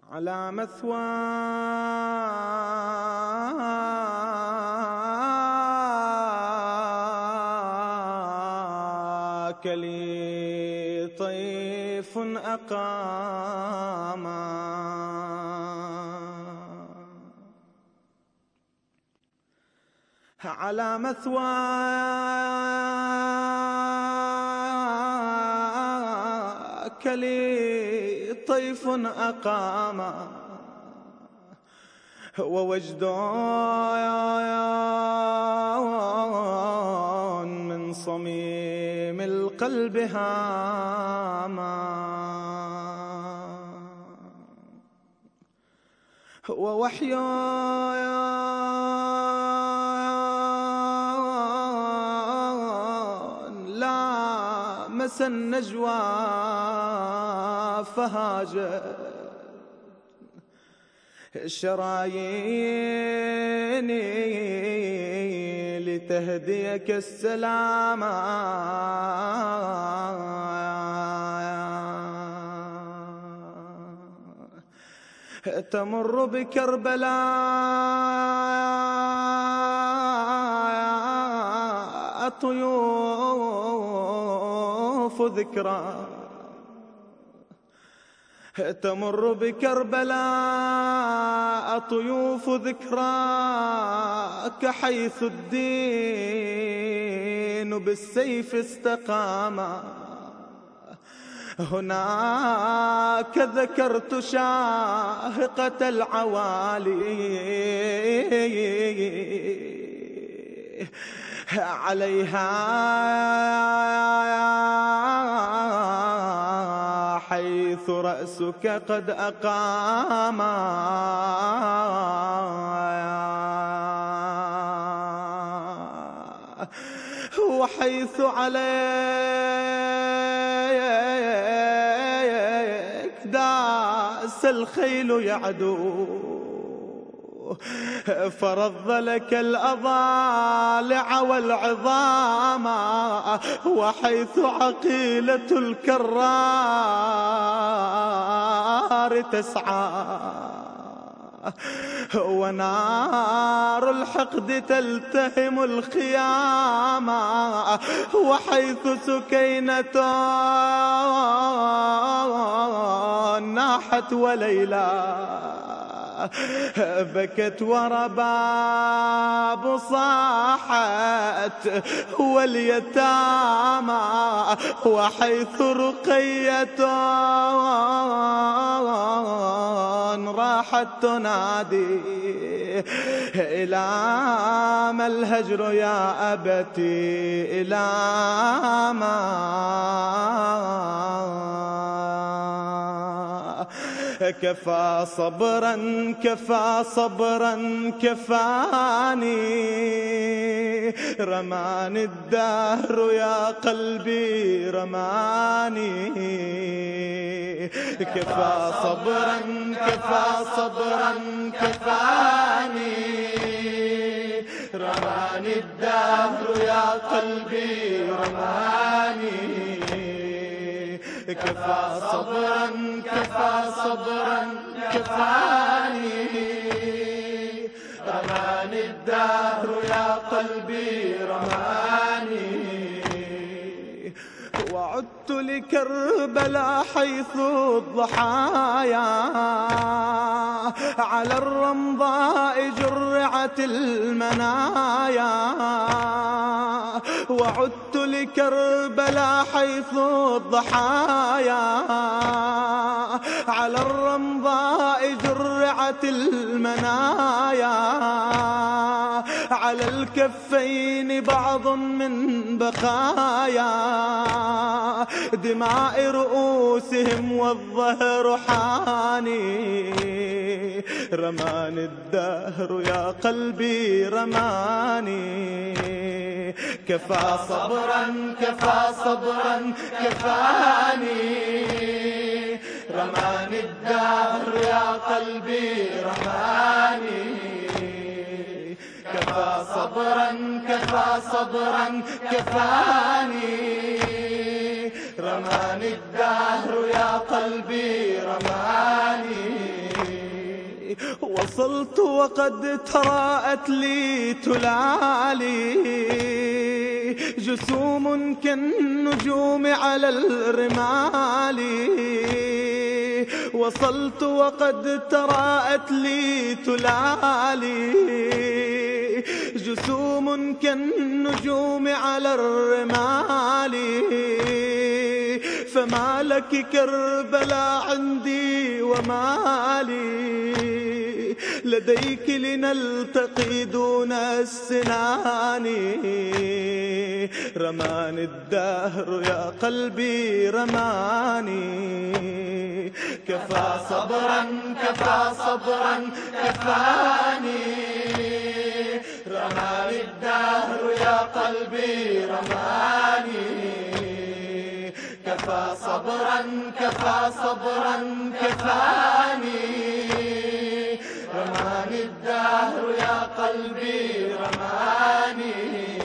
على مثواك لي طيف أقام على مثواك لي طيف أقام ووجد من صميم القلب هاما ووحي لامس النجوى فهاجت شراييني لتهديك السلام تمر بكربلاء طيوف ذكرى تمر بكربلاء طيوف ذكراك حيث الدين بالسيف استقام هناك ذكرت شاهقة العوالي عليها حيث رأسك قد أقام وحيث عليك داس الخيل يعدو فرض لك الأضالع والعظام وحيث عقيلة الكرار تسعى ونار الحقد تلتهم الخيام وحيث سكينة ناحت وليلى بكت ورباب صاحت واليتامى وحيث رقية راحت تنادي إلى ما الهجر يا أبتي إلى ما كفى صبرا كفى صبرا كفاني رماني الدهر يا قلبي رماني كفى صبرا كفى صبرا كفاني رماني الدهر يا قلبي رماني كفى صبرا كفى صبرا كفاني رماني الدهر يا قلبي رماني وعدت لكربلاء حيث الضحايا على الرمضاء جرعت المنايا وعدت لكربلاء حيث الضحايا على الرمضاء جرعت المنايا على الكفين بعض من بقايا دماء رؤوسهم والظهر حاني رماني الدهر يا قلبي رماني كفى صبرا كفى صبرا كفاني رماني الدهر يا قلبي رماني كفى صبرا كفى صبرا كفاني رماني الدهر يا قلبي رماني وصلت وقد تراءت لي تلالي جسوم كالنجوم على الرمال. وصلت وقد تراءت لي تلالي جسوم كالنجوم على الرمال. فما لك كربلاء عندي ومالي لديك لنلتقي دون السنان. رماني الدهر يا قلبي رماني كفى صبرا كفى صبرا كفاني. رماني الدهر يا قلبي رماني كفى صبرا كفى صبرا كفاني. رماني الدهر يا قلبي رماني.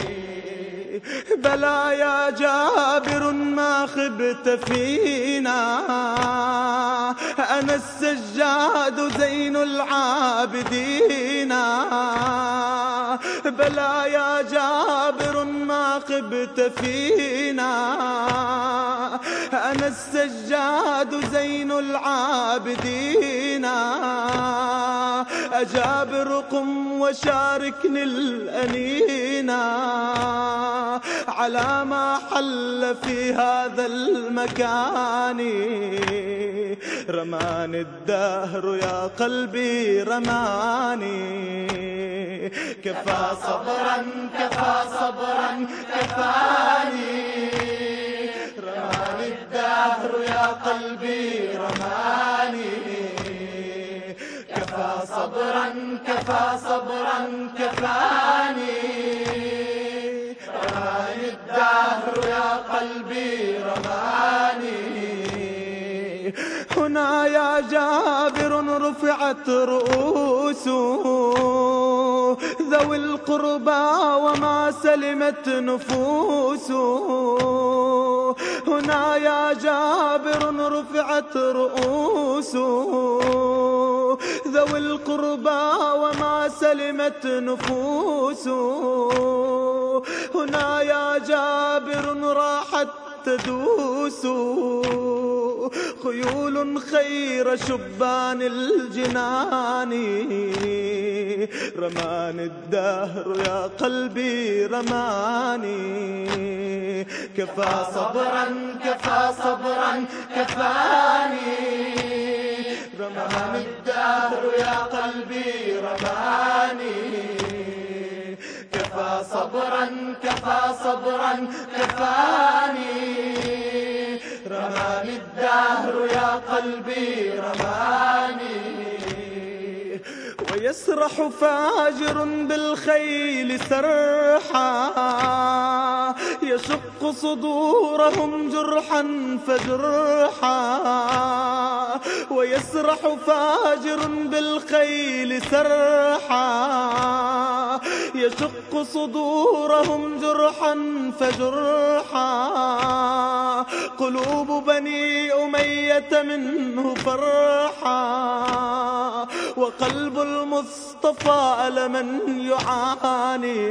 بلى يا جابر ما خبت فينا أنا السجاد زين العابدين. بلى يا جابر ما خبت فينا أنا السجاد زين العابدين. أجابر قم وشاركني الأنينا على ما حل في هذا المكان. رماني الدهر يا قلبي رماني كفى صبرا كفى صبرا كفاني. رماني الدهر يا قلبي رماني كفى صبرا كفى صبرا كفاني. رماني الدهر يا قلبي رماني. هنا يا جابر رفعت رؤوس ذوي القربى وما سلمت نفوس. هنا يا جابر رفعت رؤوس ذوي القربى وما سلمت نفوس. هنا يا جابر راحت تدوس خيول خير شبان الجنان. رماني الدهر يا قلبي رماني كفى صبرا كفى صبرا كفاني. رماني الدهر يا قلبي رماني كفى صبرا كفى صبرا كفاني. رماني الدهر يا قلبي رماني. ويسرح فاجر بالخيل سرحا يشق صدورهم جرحا فجرحا. ويسرح فاجر بالخيل سرحا يشق صدورهم جرحا فجرحا. قلوب بني أمية منه فرحا وقلب المصطفى ألما يعاني.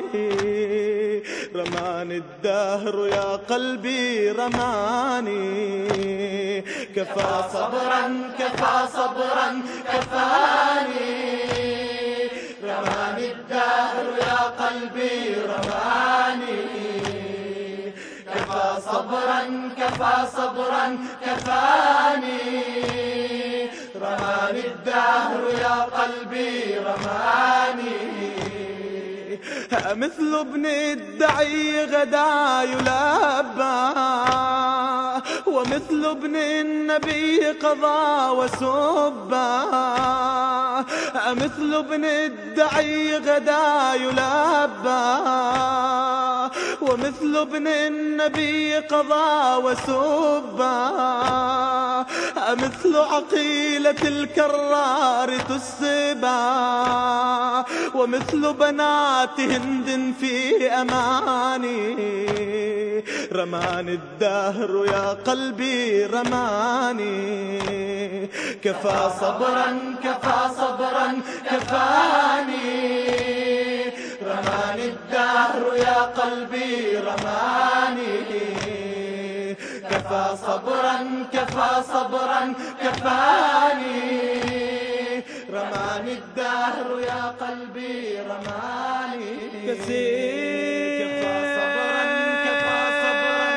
رماني الدهر يا قلبي رماني كفى صبرا كفى صبرا كفاني. رماني الدهر يا قلبي رماني كفى صبرا كفى صبرا كفاني. رماني الدهر يا قلبي رماني. مثل ابن الدعي غدا يلبى ومثل ابن النبي قضى وسبى. مثل ابن الدعي غدا يلبى ومثل ابن النبي قضى وسبى. مثل عقيلة الكرار تسبى، ومثل بنات هند في أماني. رماني الدهر يا قلبي رماني، كفى صبرا كفى صبرا كفاني. رماني الدهر يا قلبي رماني، كفى صبرا كفى صبرا كفاني. رماني الدهر يا قلبي رماني، كفى صبرا كفى صبرا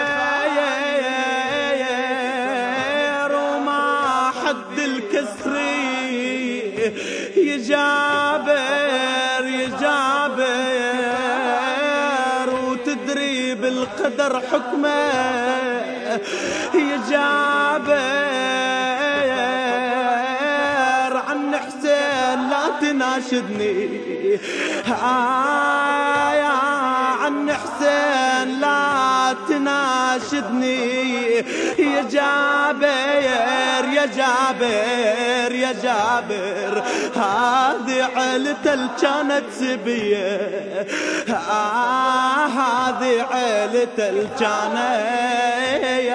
كفاني. وما حد الكسر يجابر يجابر، وتدري بالقدر حكمه يجابر. عن حسين لا تناشدني يا عن حسين لا تناشدني. يا جابر يا جابر يا جابر، هذه عيلته اللي كانت سبيه. هذه عيلته اللي كانت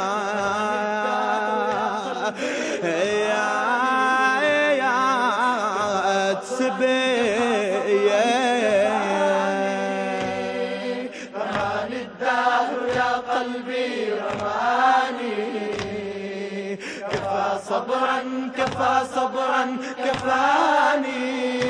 سبيه. رماني الدهر يا قلبي رماني، كفى صبرا كفى صبرا كفاني.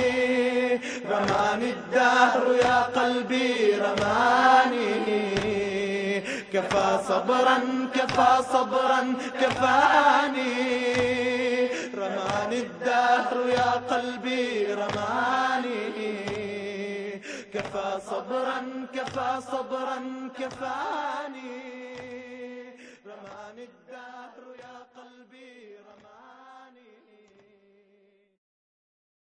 رماني الدهر يا قلبي رماني، كفى صبرا كفى صبرا كفاني. رماني الدهر يا قلبي رماني، كفى صبرا كفى صبرا كفاني.